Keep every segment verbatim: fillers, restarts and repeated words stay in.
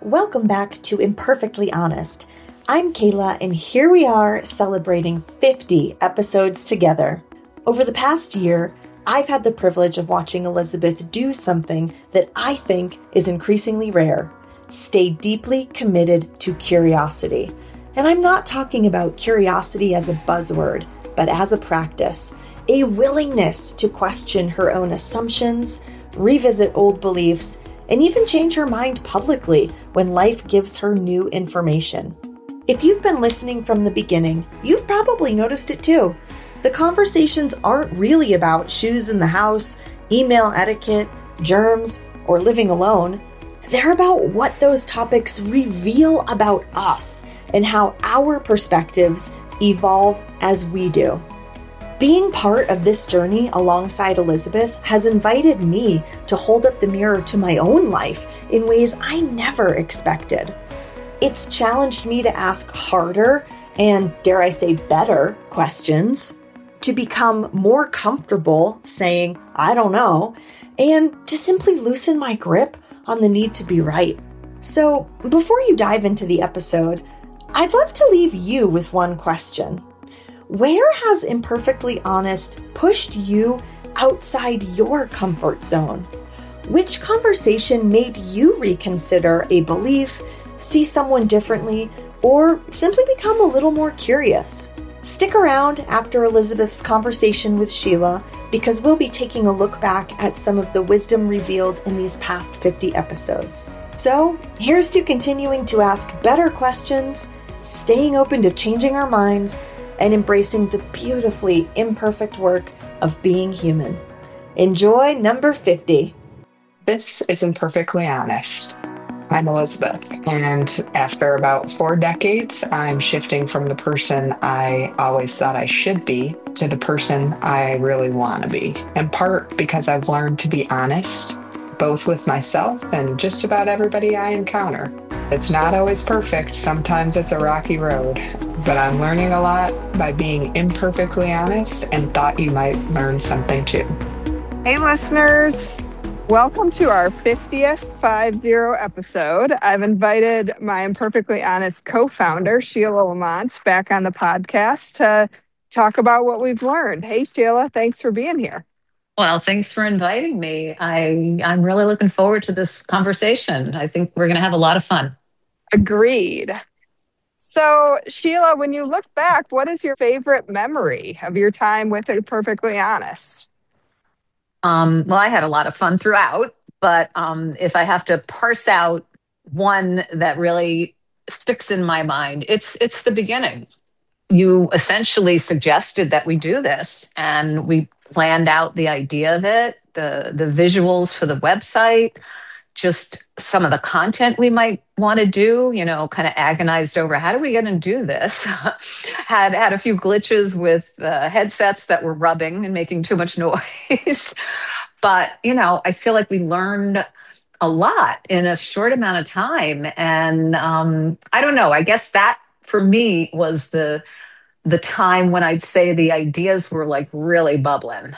Welcome back to Imperfectly Honest. I'm Kayla, and here we are celebrating fifty episodes together. Over the past year, I've had the privilege of watching Elizabeth do something that I think is increasingly rare: stay deeply committed to curiosity. And I'm not talking about curiosity as a buzzword, but as a practice, a willingness to question her own assumptions, revisit old beliefs, and even change her mind publicly when life gives her new information. If you've been listening from the beginning, you've probably noticed it too. The conversations aren't really about shoes in the house, email etiquette, germs, or living alone. They're about what those topics reveal about us and how our perspectives evolve as we do. Being part of this journey alongside Elizabeth has invited me to hold up the mirror to my own life in ways I never expected. It's challenged me to ask harder and, dare I say, better questions, to become more comfortable saying, I don't know, and to simply loosen my grip on the need to be right. So, before you dive into the episode, I'd love to leave you with one question. Where has Imperfectly Honest pushed you outside your comfort zone? Which conversation made you reconsider a belief, see someone differently, or simply become a little more curious? Stick around after Elizabeth's conversation with Sheila, because we'll be taking a look back at some of the wisdom revealed in these past fifty episodes. So, here's to continuing to ask better questions, staying open to changing our minds, and embracing the beautifully imperfect work of being human. Enjoy number fifty. This is Imperfectly Honest. I'm Elizabeth, and after about four decades, I'm shifting from the person I always thought I should be to the person I really want to be, in part because I've learned to be honest, both with myself and just about everybody I encounter. It's not always perfect. Sometimes it's a rocky road, but I'm learning a lot by being imperfectly honest, and thought you might learn something too. Hey listeners, welcome to our fiftieth five zero episode. I've invited my Imperfectly Honest co-founder, Sheila Lamont, back on the podcast to talk about what we've learned. Hey Sheila, thanks for being here. Well, thanks for inviting me. I, I'm really looking forward to this conversation. I think we're going to have a lot of fun. Agreed. So, Sheila, when you look back, what is your favorite memory of your time with Imperfectly Honest? Um, well, I had a lot of fun throughout, but um, if I have to parse out one that really sticks in my mind, it's it's the beginning. You essentially suggested that we do this, and we planned out the idea of it, the the visuals for the website, just some of the content we might want to do, you know, kind of agonized over how do we going to do this? had had a few glitches with uh, headsets that were rubbing and making too much noise. But, you know, I feel like we learned a lot in a short amount of time. And um, I don't know, I guess that for me was the the time when I'd say the ideas were like really bubbling.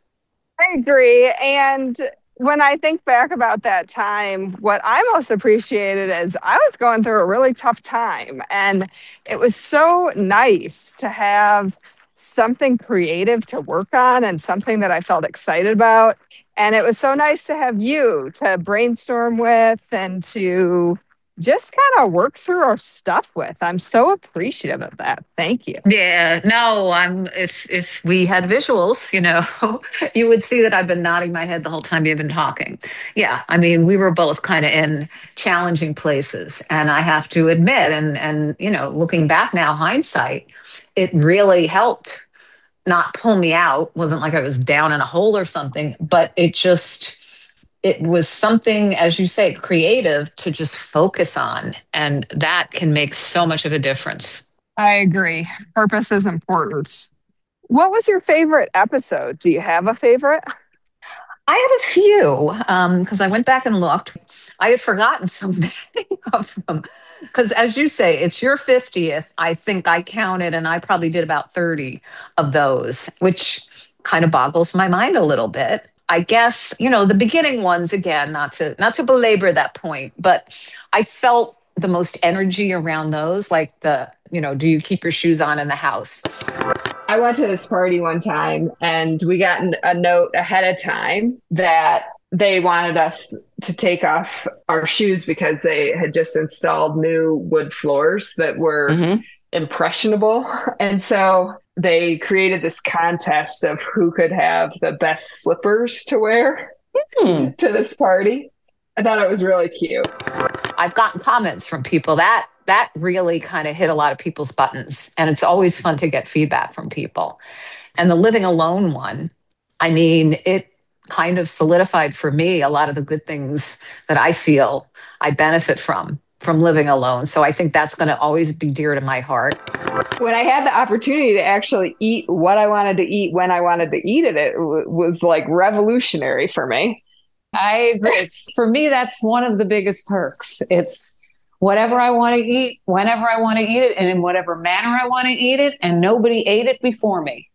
I agree. And when I think back about that time, what I most appreciated is I was going through a really tough time. And it was so nice to have something creative to work on and something that I felt excited about. And it was so nice to have you to brainstorm with and to just kind of work through our stuff with. I'm so appreciative of that. Thank you. Yeah, no, I'm if if we had visuals, you know, you would see that I've been nodding my head the whole time you've been talking. Yeah, I mean, we were both kind of in challenging places, and I have to admit, and and you know, looking back now, hindsight, it really helped not pull me out. Wasn't like I was down in a hole or something, but it just it was something, as you say, creative to just focus on. And that can make so much of a difference. I agree. Purpose is important. What was your favorite episode? Do you have a favorite? I have a few because um, I went back and looked. I had forgotten so many of them. Because as you say, it's your fiftieth. I think I counted and I probably did about thirty of those, which kind of boggles my mind a little bit. I guess, you know, the beginning ones, again, not to not to belabor that point, but I felt the most energy around those, like the, you know, do you keep your shoes on in the house? I went to this party one time and we got a note ahead of time that they wanted us to take off our shoes because they had just installed new wood floors that were mm-hmm. impressionable. And so they created this contest of who could have the best slippers to wear hmm. to this party. I thought it was really cute. I've gotten comments from people that that really kind of hit a lot of people's buttons. And it's always fun to get feedback from people. And the living alone one, I mean, it kind of solidified for me a lot of the good things that I feel I benefit from, from living alone. So I think that's going to always be dear to my heart. When I had the opportunity to actually eat what I wanted to eat when I wanted to eat it, it w- was like revolutionary for me. I agree. It's, for me, that's one of the biggest perks. It's whatever I want to eat, whenever I want to eat it, and in whatever manner I want to eat it, and nobody ate it before me.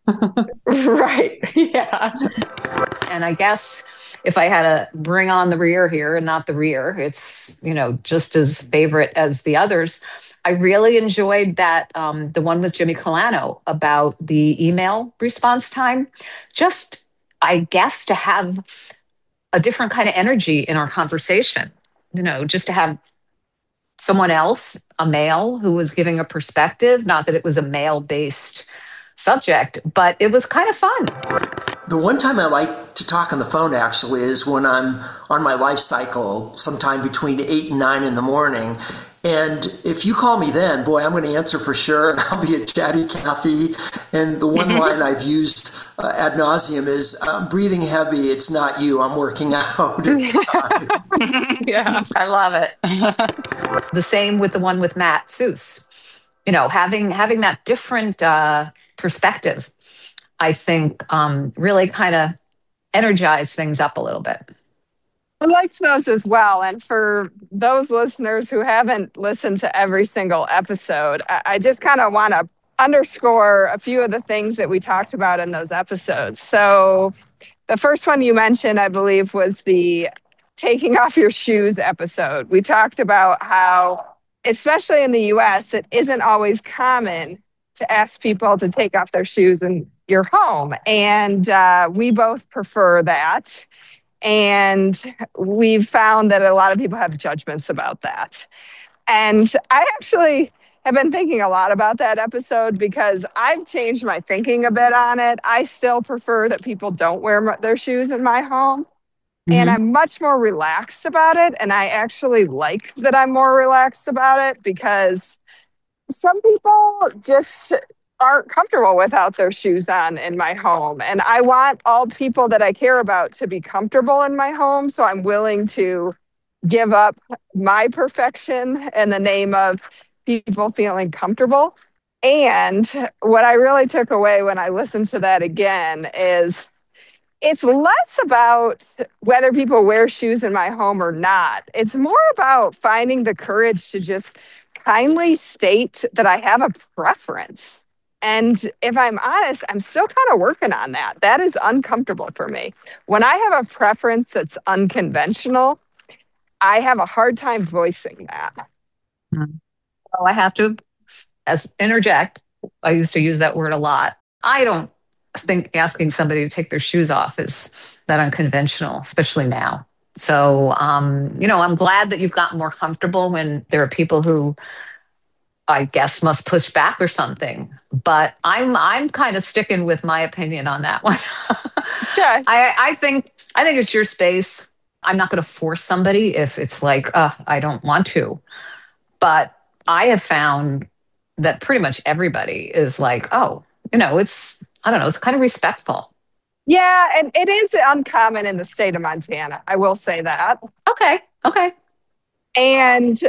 Right. Yeah. And I guess if I had to bring on the rear here and not the rear, it's, you know, just as favorite as the others. I really enjoyed that, um, the one with Jimmy Colano about the email response time. Just, I guess, to have a different kind of energy in our conversation, you know, just to have someone else, a male, who was giving a perspective, not that it was a male-based subject, but it was kind of fun. The one time I like to talk on the phone actually is when I'm on my life cycle, sometime between eight and nine in the morning. And if you call me then, boy, I'm going to answer for sure. And I'll be a chatty Cathy. And the one line I've used uh, ad nauseum is, I'm breathing heavy. It's not you. I'm working out. Yeah, I love it. The same with the one with Matt Seuss. You know, having having that different uh, perspective, I think um, really kind of energized things up a little bit. I liked those as well. And for those listeners who haven't listened to every single episode, I, I just kind of want to underscore a few of the things that we talked about in those episodes. So the first one you mentioned, I believe, was the taking off your shoes episode. We talked about how, especially in the U S, it isn't always common to ask people to take off their shoes in your home. And uh, we both prefer that. And we've found that a lot of people have judgments about that. And I actually have been thinking a lot about that episode because I've changed my thinking a bit on it. I still prefer that people don't wear their shoes in my home. Mm-hmm. And I'm much more relaxed about it. And I actually like that I'm more relaxed about it because some people just aren't comfortable without their shoes on in my home. And I want all people that I care about to be comfortable in my home. So I'm willing to give up my perfection in the name of people feeling comfortable. And what I really took away when I listened to that again is it's less about whether people wear shoes in my home or not. It's more about finding the courage to just kindly state that I have a preference. And if I'm honest, I'm still kind of working on that. That is uncomfortable for me. When I have a preference that's unconventional, I have a hard time voicing that. Well, I have to as interject. I used to use that word a lot. I don't think asking somebody to take their shoes off is that unconventional, especially now. So, um, you know, I'm glad that you've gotten more comfortable when there are people who I guess must push back or something. But I'm I'm kind of sticking with my opinion on that one. Yeah. I, I think I think it's your space. I'm not going to force somebody if it's like, uh, I don't want to. But I have found that pretty much everybody is like, oh, you know, it's, I don't know, it's kind of respectful. Yeah, and it is uncommon in the state of Montana. I will say that. Okay, okay. And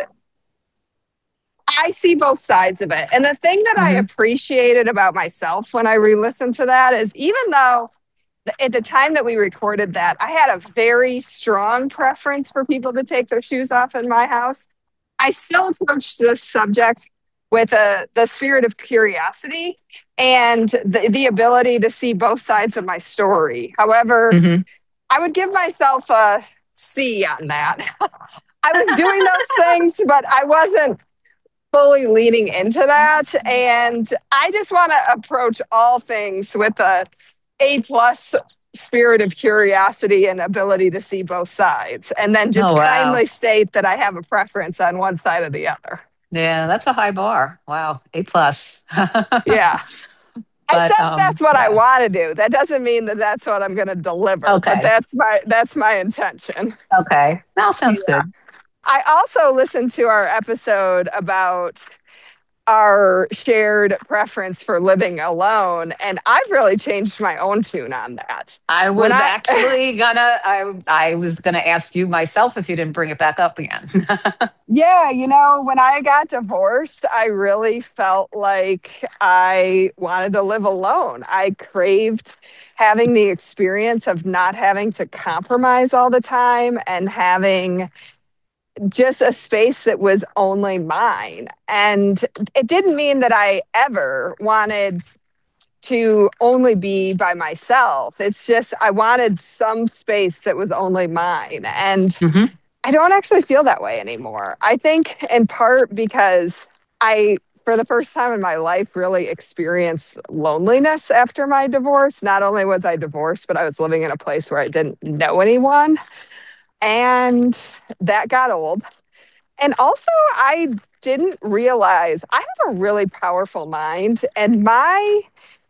I see both sides of it. And the thing that mm-hmm. I appreciated about myself when I re-listened to that is even though at the time that we recorded that, I had a very strong preference for people to take their shoes off in my house, I still approached this subject with a the spirit of curiosity and the, the ability to see both sides of my story. However, Mhm. I would give myself a C on that. I was doing those things, but I wasn't fully leaning into that. And I just want to approach all things with a A plus spirit of curiosity and ability to see both sides. And then just Oh, wow. kindly state that I have a preference on one side or the other. Yeah, that's a high bar. Wow. A plus. Yeah. I said But um, that's what I yeah. want to do. That doesn't mean that that's what I'm going to deliver, but Okay. that's my that's my intention. Okay. That sounds Yeah. good. I also listened to our episode about our shared preference for living alone, and I've really changed my own tune on that. I When was I actually gonna I I was gonna ask you myself if you didn't bring it back up again. Yeah, you know, when I got divorced, I really felt like I wanted to live alone. I craved having the experience of not having to compromise all the time and having just a space that was only mine. And it didn't mean that I ever wanted to only be by myself. It's just I wanted some space that was only mine. And Hmm. I don't actually feel that way anymore. I think in part because I, for the first time in my life, really experienced loneliness after my divorce. Not only was I divorced, but I was living in a place where I didn't know anyone. And that got old. And also, I didn't realize I have a really powerful mind, and my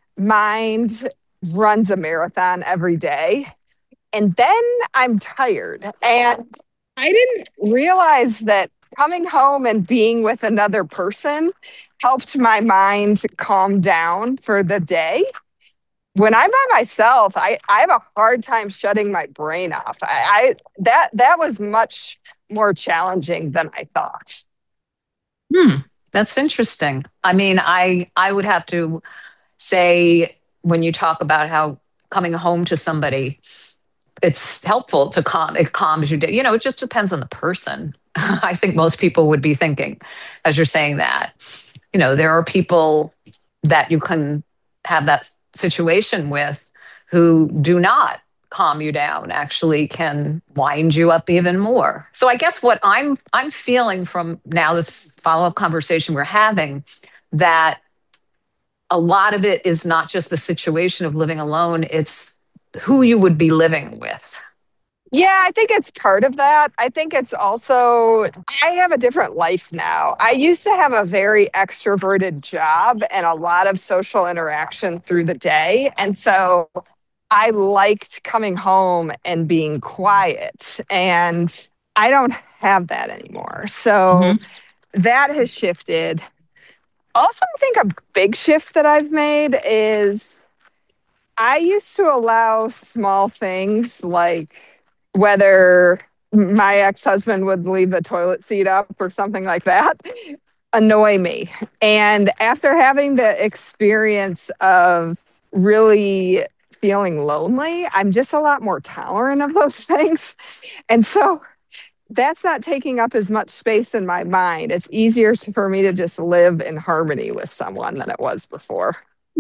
mind runs a marathon every day. And then I'm tired. And I didn't realize that coming home and being with another person helped my mind calm down for the day. When I'm by myself, I, I have a hard time shutting my brain off. I, I that that was much more challenging than I thought. Hmm. That's interesting. I mean, I I would have to say when you talk about how coming home to somebody, it's helpful to calm it calms you down. You know, it just depends on the person. I think most people would be thinking as you're saying that. You know, there are people that you can have that situation with who do not calm you down, actually can wind you up even more. So I guess what i'm i'm feeling from now this follow-up conversation we're having, that a lot of it is not just the situation of living alone, it's who you would be living with. Yeah, I think it's part of that. I think it's also, I have a different life now. I used to have a very extroverted job and a lot of social interaction through the day. And so I liked coming home and being quiet. And I don't have that anymore. So Hmm. that has shifted. Also, I think a big shift that I've made is I used to allow small things like whether my ex husband would leave the toilet seat up or something like that annoy me. And after having the experience of really feeling lonely, I'm just a lot more tolerant of those things. And so that's not taking up as much space in my mind. It's easier for me to just live in harmony with someone than it was before.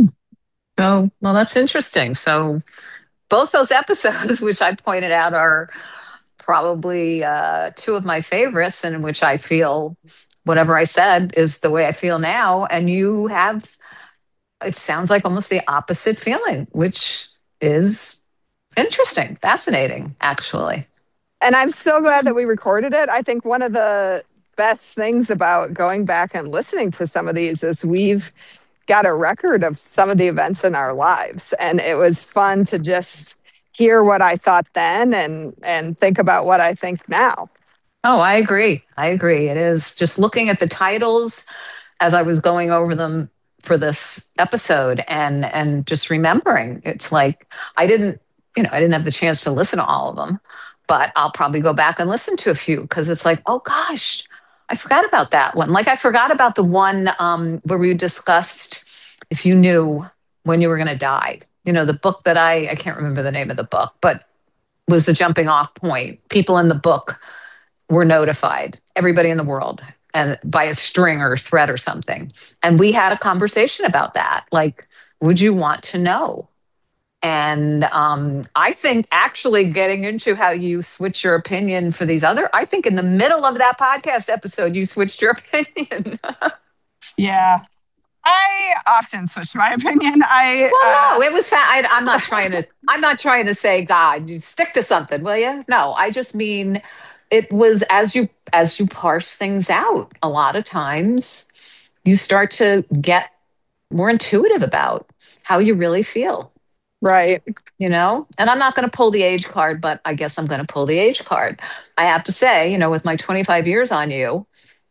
Oh, well, that's interesting. So both those episodes, which I pointed out, are probably uh, two of my favorites, in which I feel whatever I said is the way I feel now. And you have, it sounds like almost the opposite feeling, which is interesting, fascinating, actually. And I'm so glad that we recorded it. I think one of the best things about going back and listening to some of these is we've got a record of some of the events in our lives. And it was fun to just hear what I thought then and and think about what I think now. Oh, I agree. I agree. It is just looking at the titles as I was going over them for this episode and and just remembering. It's like I didn't, you know, I didn't have the chance to listen to all of them, but I'll probably go back and listen to a few because it's like, oh gosh, I forgot about that one. Like I forgot about the one um, where we discussed if you knew when you were going to die. You know, the book that I I can't remember the name of the book, but was the jumping off point. People in the book were notified. Everybody in the world and by a string or a thread or something. And we had a conversation about that. Like, would you want to know? And um, I think actually getting into how you switch your opinion for these other, I think in the middle of that podcast episode, you switched your opinion. Yeah. I often switch my opinion. I Well, uh, no, it was. Fa- I, I'm not trying to. I'm not trying to say, God, you stick to something, will you? No, I just mean it was as you as you parse things out. A lot of times, you start to get more intuitive about how you really feel. right. You know, and I'm not going to pull the age card, but I guess I'm going to pull the age card. I have to say, you know, with my twenty-five years on you,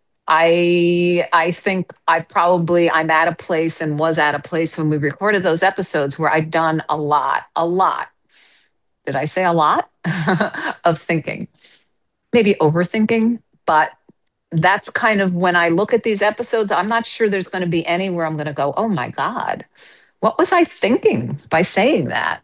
I I think I probably I'm at a place and was at a place when we recorded those episodes where I'd done a lot, a lot. Did I say a lot of thinking? Maybe overthinking, but that's kind of when I look at these episodes, I'm not sure there's going to be any where I'm going to go, "Oh my God, what was I thinking by saying that?"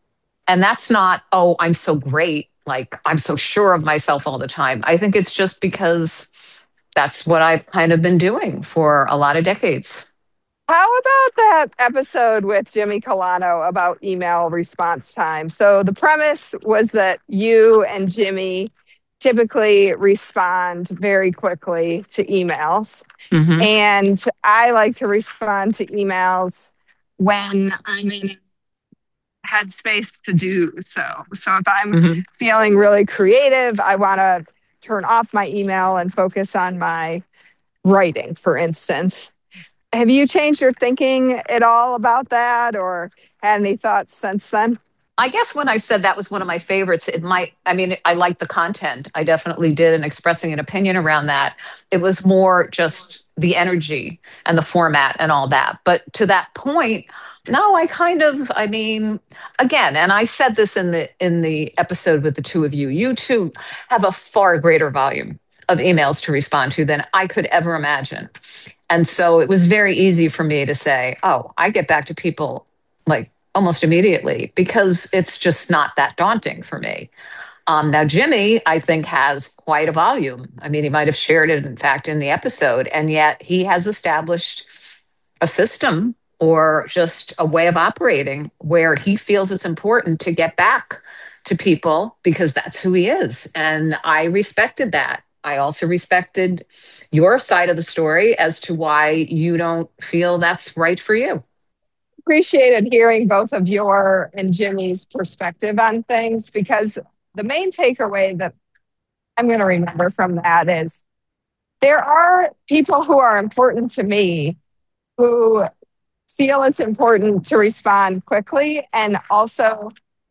And that's not, "Oh, I'm so great, like I'm so sure of myself all the time." I think it's just because that's what I've kind of been doing for a lot of decades. How about that episode with Jimmy Colano about email response time? So the premise was that you and Jimmy typically respond very quickly to emails. Mm-hmm. And I like to respond to emails when I'm in a headspace to do so. So if I'm Mm-hmm. feeling really creative, I want to turn off my email and focus on my writing, for instance. Have you changed your thinking at all about that or had any thoughts since then? I guess when I said that was one of my favorites, it might, I mean, I liked the content. I definitely did, and expressing an opinion around that. It was more just the energy and the format and all that. But to that point, no, I kind of, I mean, again, and I said this in the in the episode with the two of you, you two have a far greater volume of emails to respond to than I could ever imagine. And so it was very easy for me to say, oh, I get back to people like almost immediately because it's just not that daunting for me. Um, now, Jimmy, I think, has quite a volume. I mean, he might have shared it, in fact, in the episode, and yet he has established a system or just a way of operating where he feels it's important to get back to people because that's who he is. And I respected that. I also respected your side of the story as to why you don't feel that's right for you. Appreciated hearing both of your and Jimmy's perspective on things because the main takeaway that I'm going to remember from that is there are people who are important to me who feel it's important to respond quickly and also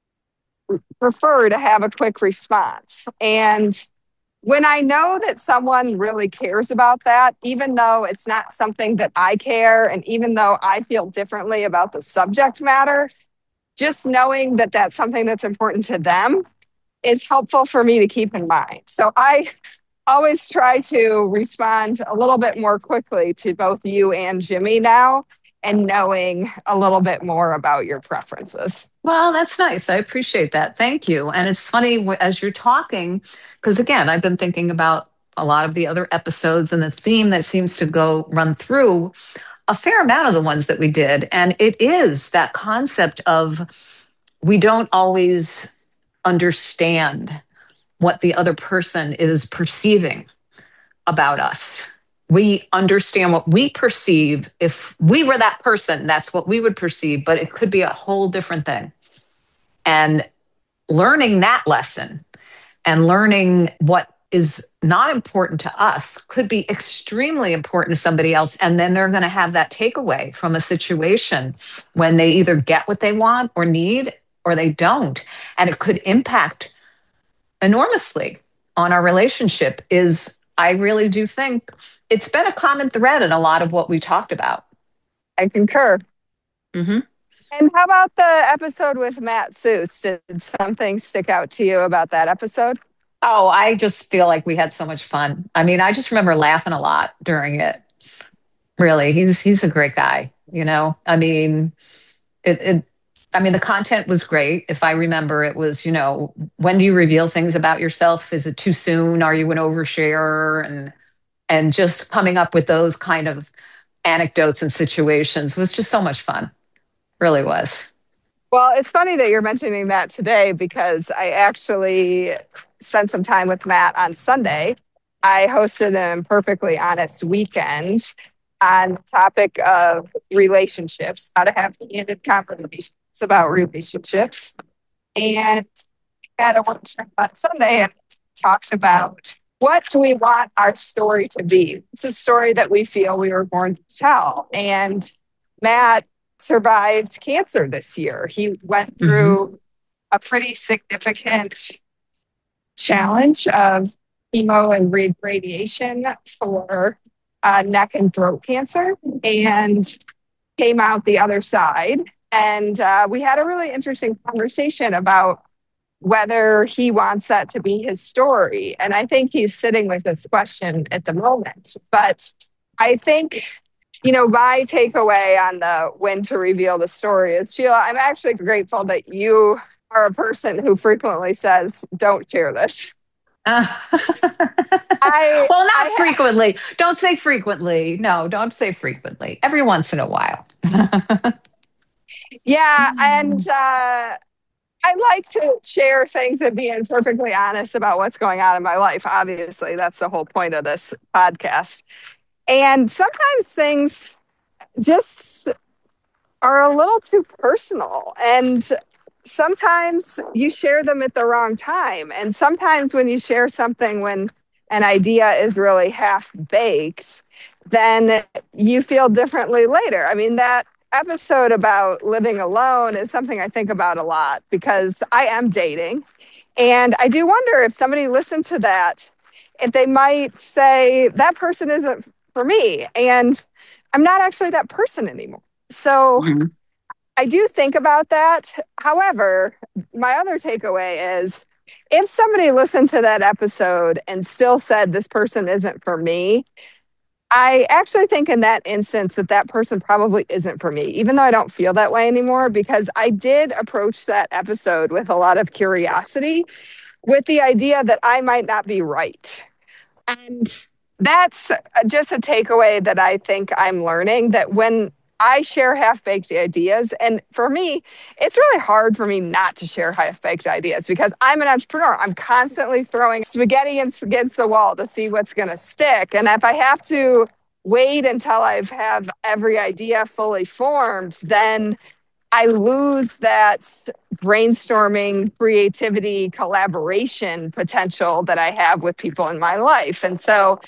prefer to have a quick response. And when I know that someone really cares about that, even though it's not something that I care, and even though I feel differently about the subject matter, just knowing that that's something that's important to them is helpful for me to keep in mind. So I always try to respond a little bit more quickly to both you and Jimmy now, and knowing a little bit more about your preferences. Well, that's nice. I appreciate that. Thank you. And it's funny wh- as you're talking, because again, I've been thinking about a lot of the other episodes and the theme that seems to go run through a fair amount of the ones that we did. And it is that concept of we don't always understand what the other person is perceiving about us. We understand what we perceive. If we were that person, that's what we would perceive, but it could be a whole different thing. And learning that lesson and learning what is not important to us could be extremely important to somebody else. And then they're going to have that takeaway from a situation when they either get what they want or need or they don't. And it could impact enormously on our relationship. Is I really do think it's been a common thread in a lot of what we talked about. I concur. Mm-hmm. And how about the episode with Matt Seuss? Did something stick out to you about that episode? Oh, I just feel like we had so much fun. I mean, I just remember laughing a lot during it. Really, he's he's a great guy. You know, I mean, it. it I mean, the content was great. If I remember, it was, you know, when do you reveal things about yourself? Is it too soon? Are you an oversharer? And And just coming up with those kind of anecdotes and situations was just so much fun. Really was. Well, it's funny that you're mentioning that today because I actually spent some time with Matt on Sunday. I hosted an Imperfectly Honest weekend on the topic of relationships, how to have candid conversations about relationships. And had a workshop on Sunday and talked about what do we want our story to be? It's a story that we feel we were born to tell. And Matt survived cancer this year. He went through mm-hmm. a pretty significant challenge of chemo and radiation for uh, neck and throat cancer and came out the other side. And uh, we had a really interesting conversation about whether he wants that to be his story. And I think he's sitting with this question at the moment. But I think, you know, my takeaway on the when to reveal the story is, Sheila, I'm actually grateful that you are a person who frequently says, don't share this. Uh, I, well, not I, frequently. Don't say frequently. No, don't say frequently. Every once in a while. yeah. And uh, I like to share things and be perfectly honest about what's going on in my life. Obviously, that's the whole point of this podcast. And sometimes things just are a little too personal. And sometimes you share them at the wrong time. And sometimes when you share something when an idea is really half baked, then you feel differently later. I mean, that episode about living alone is something I think about a lot because I am dating. And I do wonder if somebody listened to that, if they might say, that person isn't for me. And I'm not actually that person anymore. So mm-hmm. I do think about that. However, my other takeaway is if somebody listened to that episode and still said this person isn't for me, I actually think in that instance that that person probably isn't for me, even though I don't feel that way anymore, because I did approach that episode with a lot of curiosity, with the idea that I might not be right. And that's just a takeaway that I think I'm learning, that when I share half-baked ideas, and for me, it's really hard for me not to share half-baked ideas because I'm an entrepreneur. I'm constantly throwing spaghetti against the wall to see what's going to stick. And if I have to wait until I have every idea fully formed, then I lose that brainstorming, creativity, collaboration potential that I have with people in my life. And so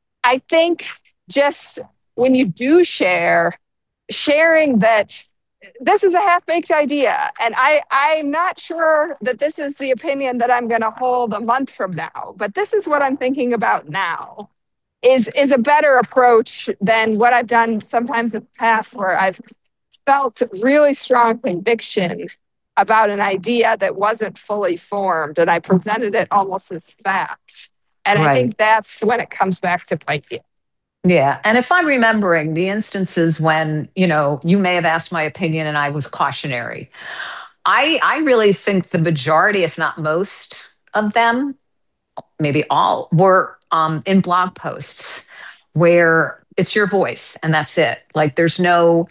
I think just when you do share, sharing that this is a half-baked idea, and I, I'm not sure that this is the opinion that I'm going to hold a month from now, but this is what I'm thinking about now, is, is a better approach than what I've done sometimes in the past where I've felt really strong conviction about an idea that wasn't fully formed, and I presented it almost as fact. And right. I think that's when it comes back to bite you. Yeah. And if I'm remembering the instances when, you know, you may have asked my opinion and I was cautionary, I, I really think the majority, if not most of them, maybe all, were um, in blog posts where it's your voice and that's it. Like there's no,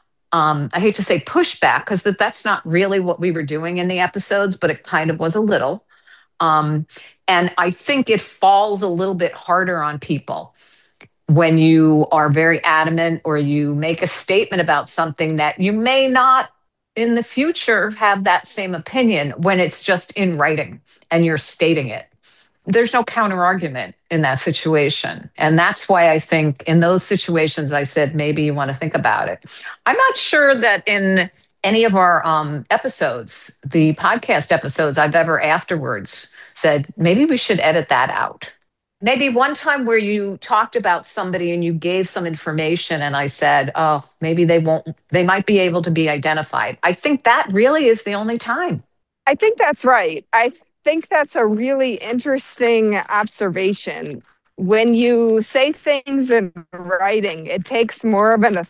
um, I hate to say pushback because that, that's not really what we were doing in the episodes, but it kind of was a little. Um, and I think it falls a little bit harder on people when you are very adamant or you make a statement about something that you may not in the future have that same opinion when it's just in writing and you're stating it. There's no counter argument in that situation. And that's why I think in those situations, I said, maybe you want to think about it. I'm not sure that in any of our um, episodes, the podcast episodes, I've ever afterwards said, maybe we should edit that out. Maybe one time where you talked about somebody and you gave some information and I said, oh, maybe they won't, they might be able to be identified. I think that really is the only time. I think that's right. I think that's a really interesting observation. When you say things in writing, it takes more of an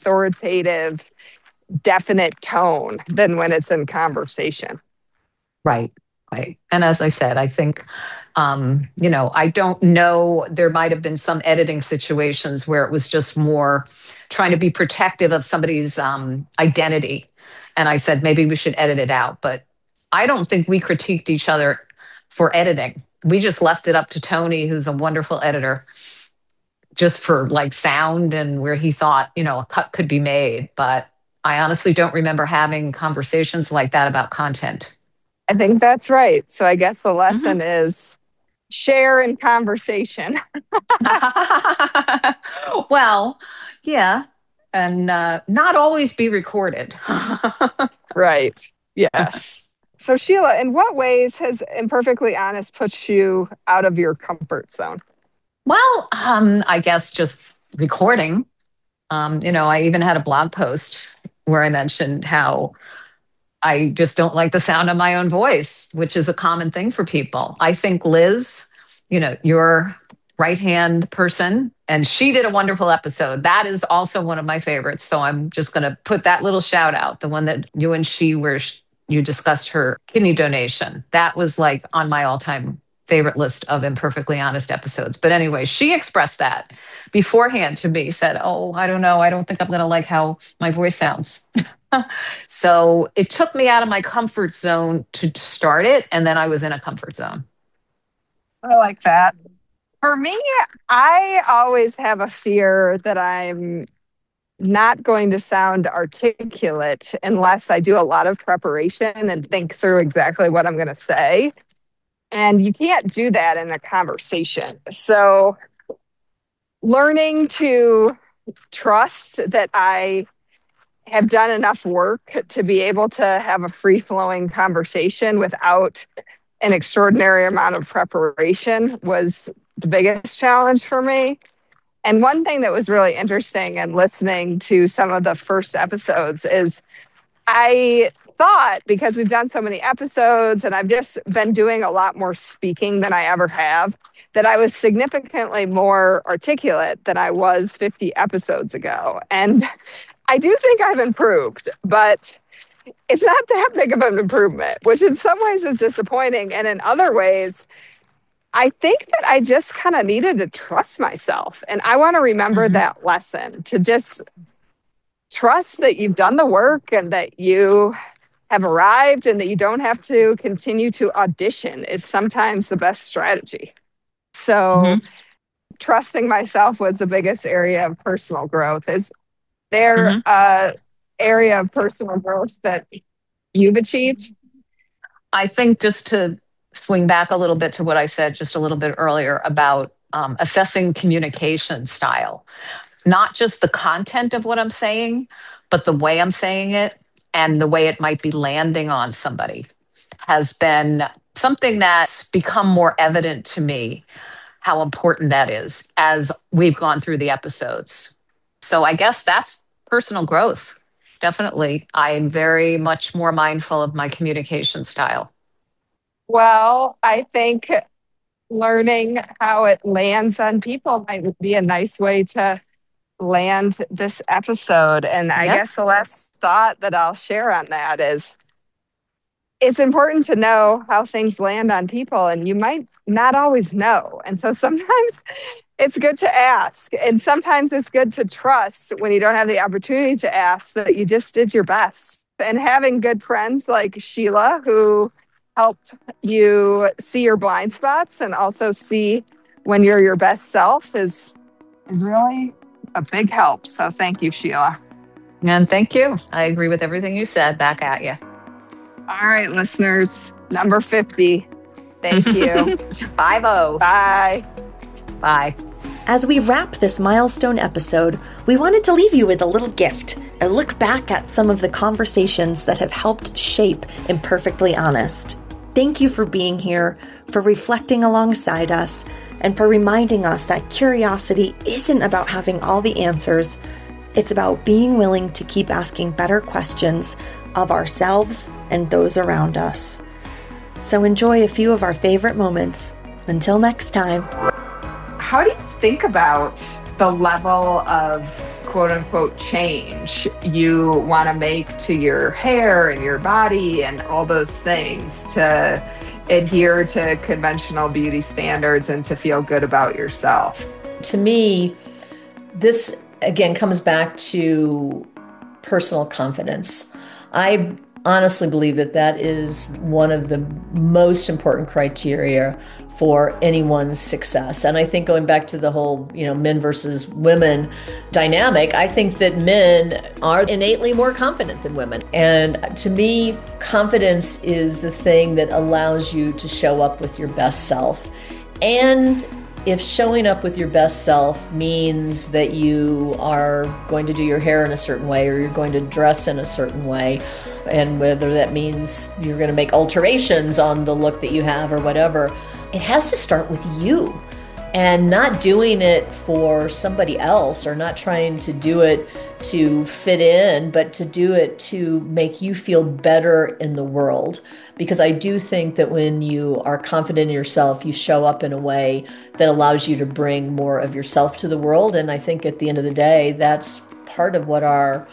authoritative, definite tone than when it's in conversation. Right. Right. And as I said, I think, um, you know, I don't know, there might have been some editing situations where it was just more trying to be protective of somebody's um, identity. And I said, maybe we should edit it out. But I don't think we critiqued each other for editing. We just left it up to Tony, who's a wonderful editor, just for like sound and where he thought, you know, a cut could be made. But I honestly don't remember having conversations like that about content. I think that's right. So I guess the lesson mm-hmm. is share in conversation. Well, yeah. And uh, not always be recorded. Right. Yes. So Sheila, in what ways has Imperfectly Honest put you out of your comfort zone? Well, um, I guess just recording. Um, you know, I even had a blog post where I mentioned how I just don't like the sound of my own voice, which is a common thing for people. I think Liz, you know, your right-hand person, and she did a wonderful episode. That is also one of my favorites. So I'm just going to put that little shout out, the one that you and she, where you discussed her kidney donation. That was like on my all-time favorite list of Imperfectly Honest episodes. But anyway, she expressed that beforehand to me, said, oh, I don't know. I don't think I'm going to like how my voice sounds. So it took me out of my comfort zone to start it. And then I was in a comfort zone. I like that. For me, I always have a fear that I'm not going to sound articulate unless I do a lot of preparation and think through exactly what I'm going to say. And you can't do that in a conversation. So learning to trust that I have done enough work to be able to have a free-flowing conversation without an extraordinary amount of preparation was the biggest challenge for me. And one thing that was really interesting in listening to some of the first episodes is I thought, because we've done so many episodes and I've just been doing a lot more speaking than I ever have, that I was significantly more articulate than I was fifty episodes ago. And I do think I've improved, but it's not that big of an improvement, which in some ways is disappointing. And in other ways, I think that I just kind of needed to trust myself. And I want to remember mm-hmm. that lesson, to just trust that you've done the work and that you have arrived and that you don't have to continue to audition is sometimes the best strategy. So mm-hmm. trusting myself was the biggest area of personal growth. Is there mm-hmm. a area of personal growth that you've achieved? I think just to swing back a little bit to what I said just a little bit earlier about um, assessing communication style, not just the content of what I'm saying, but the way I'm saying it and the way it might be landing on somebody has been something that's become more evident to me, how important that is as we've gone through the episodes. So I guess that's personal growth. Definitely. I'm very much more mindful of my communication style. Well, I think learning how it lands on people might be a nice way to land this episode. And I yep. guess the last thought that I'll share on that is it's important to know how things land on people, and you might not always know. And so sometimes it's good to ask, and sometimes it's good to trust when you don't have the opportunity to ask that you just did your best. And having good friends like Sheila, who helped you see your blind spots and also see when you're your best self, is is really a big help. So thank you, Sheila. And thank you. I agree with everything you said. Back at you. All right, listeners, number fifty. Thank you. five oh. Bye. Bye. As we wrap this milestone episode, we wanted to leave you with a little gift, a look back at some of the conversations that have helped shape Imperfectly Honest. Thank you for being here, for reflecting alongside us, and for reminding us that curiosity isn't about having all the answers. It's about being willing to keep asking better questions of ourselves and those around us. So enjoy a few of our favorite moments. Until next time. How do you think about the level of quote unquote change you want to make to your hair and your body and all those things to adhere to conventional beauty standards and to feel good about yourself. To me, this again comes back to personal confidence. I honestly believe that that is one of the most important criteria for anyone's success. And I think going back to the whole, you know, men versus women dynamic, I think that men are innately more confident than women. And to me, confidence is the thing that allows you to show up with your best self. And if showing up with your best self means that you are going to do your hair in a certain way or you're going to dress in a certain way, and whether that means you're going to make alterations on the look that you have or whatever, it has to start with you, and not doing it for somebody else or not trying to do it to fit in, but to do it to make you feel better in the world. Because I do think that when you are confident in yourself, you show up in a way that allows you to bring more of yourself to the world. And I think at the end of the day, that's part of what our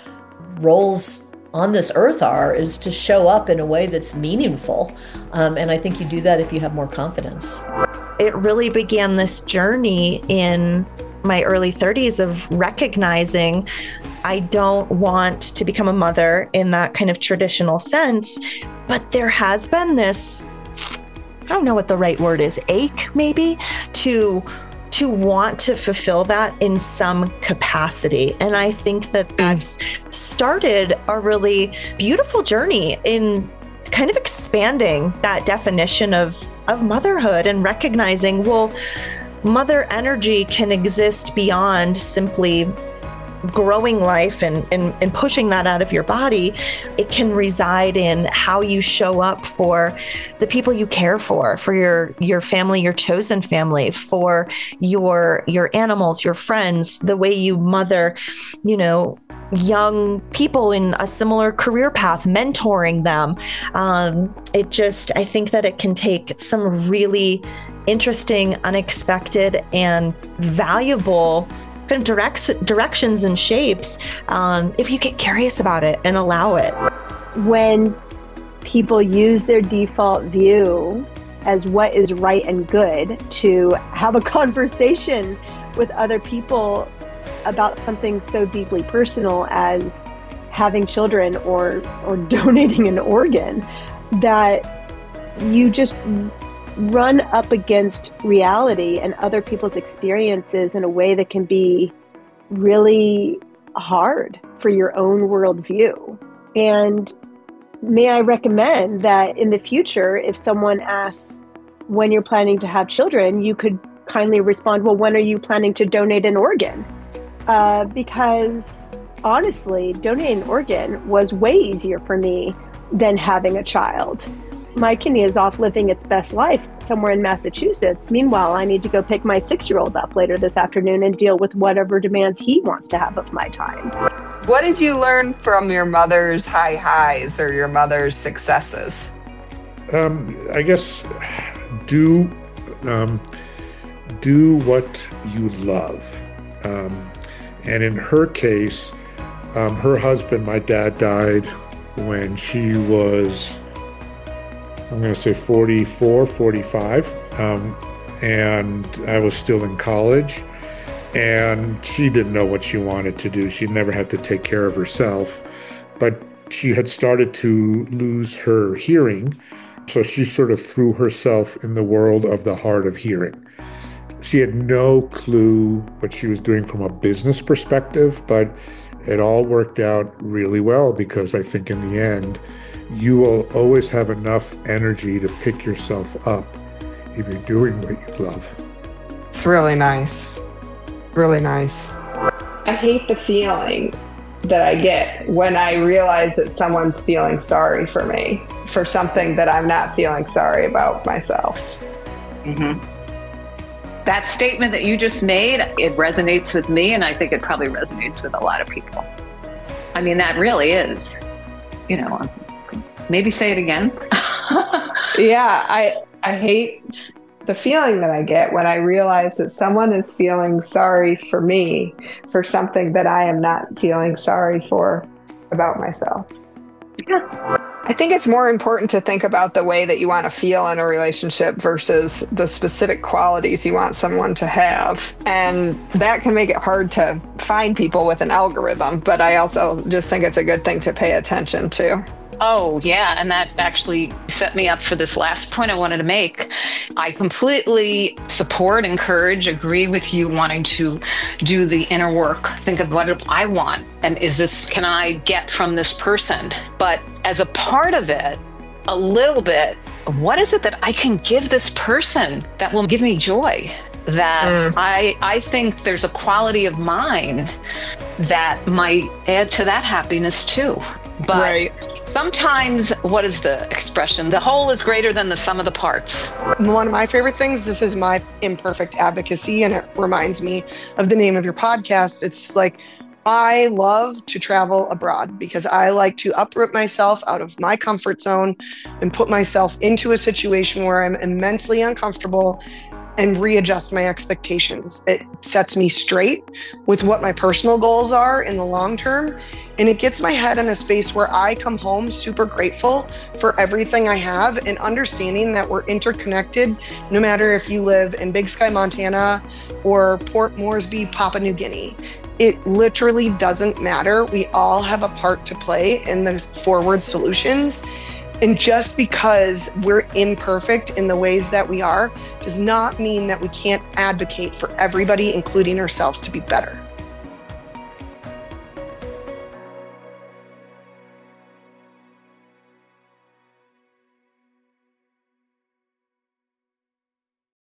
roles on this earth are, is to show up in a way that's meaningful. Um, and I think you do that if you have more confidence. It really began this journey in my early thirties of recognizing I don't want to become a mother in that kind of traditional sense, but there has been this, I don't know what the right word is, ache maybe, to to want to fulfill that in some capacity. And I think that that's started a really beautiful journey in kind of expanding that definition of, of motherhood and recognizing, well, mother energy can exist beyond simply growing life and, and, and pushing that out of your body. It can reside in how you show up for the people you care for, for your, your family, your chosen family, for your, your animals, your friends, the way you mother, you know, young people in a similar career path, mentoring them. Um, it just, I think that it can take some really interesting, unexpected, and valuable kind of directs, directions and shapes um, if you get curious about it and allow it. When people use their default view as what is right and good to have a conversation with other people about something so deeply personal as having children or or donating an organ, that you just run up against reality and other people's experiences in a way that can be really hard for your own worldview. And may I recommend that in the future, if someone asks when you're planning to have children, you could kindly respond, well, when are you planning to donate an organ? Uh, because honestly, donating an organ was way easier for me than having a child. My kidney is off living its best life somewhere in Massachusetts. Meanwhile, I need to go pick my six-year-old up later this afternoon and deal with whatever demands he wants to have of my time. What did you learn from your mother's high highs or your mother's successes? Um, I guess do um, do what you love. Um, and in her case, um, her husband, my dad, died when she was, I'm going to say forty-four, forty-five, um, and I was still in college, and she didn't know what she wanted to do. She never had to take care of herself, but she had started to lose her hearing, so she sort of threw herself in the world of the hard of hearing. She had no clue what she was doing from a business perspective, but it all worked out really well because I think in the end, you will always have enough energy to pick yourself up if you're doing what you love. It's really nice. Really nice. I hate the feeling that I get when I realize that someone's feeling sorry for me for something that I'm not feeling sorry about myself. Mm-hmm. That statement that you just made, it resonates with me, and I think it probably resonates with a lot of people. I mean, that really is, you know, maybe say it again. Yeah, I I hate the feeling that I get when I realize that someone is feeling sorry for me for something that I am not feeling sorry for about myself. I think it's more important to think about the way that you want to feel in a relationship versus the specific qualities you want someone to have. And that can make it hard to find people with an algorithm, but I also just think it's a good thing to pay attention to. Oh, yeah. And that actually set me up for this last point I wanted to make. I completely support, encourage, agree with you wanting to do the inner work. Think of what do I want? And is this, can I get from this person? But as a part of it, a little bit, what is it that I can give this person that will give me joy? That mm. I, I think there's a quality of mine that might add to that happiness too. But right. Sometimes, what is the expression? The whole is greater than the sum of the parts. One of my favorite things, this is my imperfect advocacy, and it reminds me of the name of your podcast. It's like, I love to travel abroad because I like to uproot myself out of my comfort zone and put myself into a situation where I'm immensely uncomfortable and readjust my expectations. It sets me straight with what my personal goals are in the long term. And it gets my head in a space where I come home super grateful for everything I have and understanding that we're interconnected, no matter if you live in Big Sky, Montana or Port Moresby, Papua New Guinea. It literally doesn't matter. We all have a part to play in the forward solutions. And just because we're imperfect in the ways that we are does not mean that we can't advocate for everybody, including ourselves, to be better.